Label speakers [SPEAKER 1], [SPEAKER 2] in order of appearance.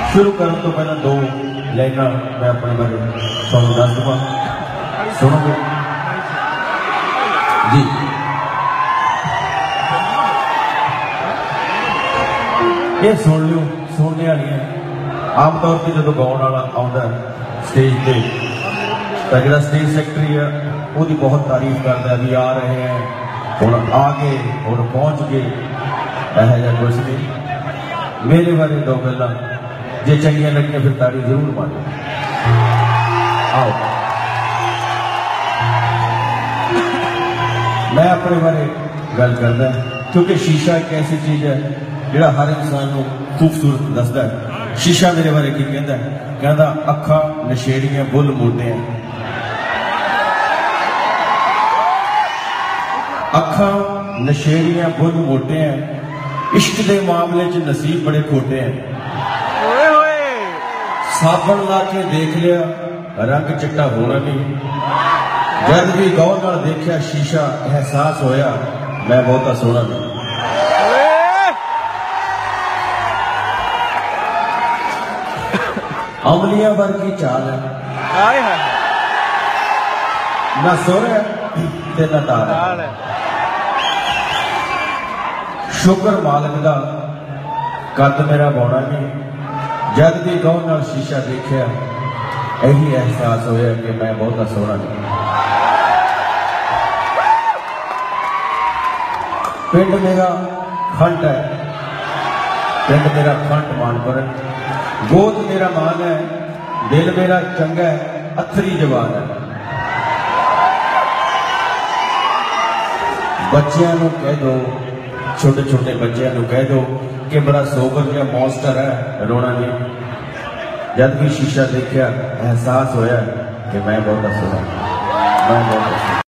[SPEAKER 1] शुरू करने तो पहले दो लाइना मैं अपने बारे तुहानू दस दूंगा, सुनोगे जी। ये सुन लियो, सुनने वाली है। आमतौर पर जो गाने वाला आता स्टेज पे तो जो स्टेज सेक्रेटरी है वो बहुत तारीफ करता है भी आ रहे हैं हम आ गए हम पहुंच गए, यह कुछ नहीं। मेरे बारे दो गल्लां जे चंगियां लगियां फिर ताड़ी जरूर मारो। आओ मैं अपने बारे गल करदा क्योंकि शीशा एक ऐसी चीज है जिहड़ा हर इंसान को खूबसूरत दसदा है। शीशा मेरे बारे की कहता है, कहता अखा नशेड़ियां बुल मोटे हैं, अखा नशेड़ियां बुल मोटे हैं, इश्क के मामले च नसीब बड़े खोटे हैं। साबन ला के देख लिया रंग चिट्टा होना नहीं, जब भी गौर नाल देखा शीशा एहसास होया मैं बहुता सोहना नहीं। अमलियां वर्गी चाल है, ना सुर है ते ना ताल है। शुक्र मालिक दा कद मेरा बौना नहीं, जब भी गौर नाल शीशा देखा यही एहसास होया कि मैं बहुता सोहना नहीं। पिंड मेरा खंड है, पिंड मेरा खंड मानपुर है, गोद मेरा मान है, दिल मेरा चंगा है, अथरी जवान है। बच्चियां नूं कह दो, छोटे छोटे बच्चियां नूं कह दो कि बड़ा सोबर या मॉन्स्टर है, रोना नहीं। जब भी शीशा देखा एहसास होया कि मैं बहुत सोहना, मैं बहुत